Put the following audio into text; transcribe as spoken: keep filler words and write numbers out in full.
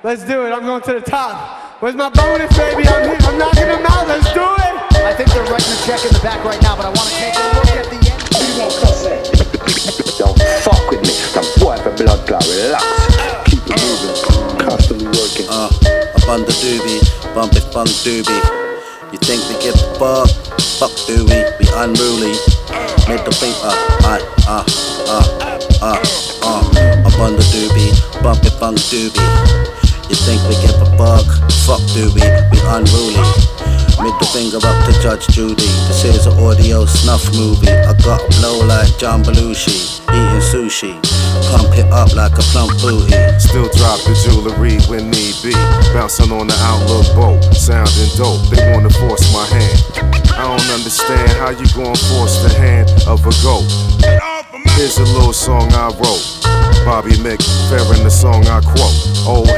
Let's do it. I'm going to the top. Where's my bonus, baby? I'm here. I'm knocking them out. Let's do it. I think they're writing a check in the back right now, but I want to take a look at the end. Don't fuck with me. I'm boy for blood clot. Relax. Keep it moving. Constantly working. Uh, up on the doobie, bump it, bunk doobie. You think we give a fuck? Fuck do we? We unruly. Middle finger, uh, uh, uh, uh, uh. Up on the doobie, bump it, bunk doobie. You think we give a fuck? Fuck do we? We unruly. Middle finger up to Judge Judy. This is an audio snuff movie. I got a blow like John Belushi. Eating sushi. Pump it up like a plump booty. Still drop the jewelry when need be. Bouncing on the Outlook boat. Sounding dope. They wanna force my hand. I don't understand how you gon' force the hand of a goat. Here's a little song I wrote. Bobby McFerrin, the song I quote. Old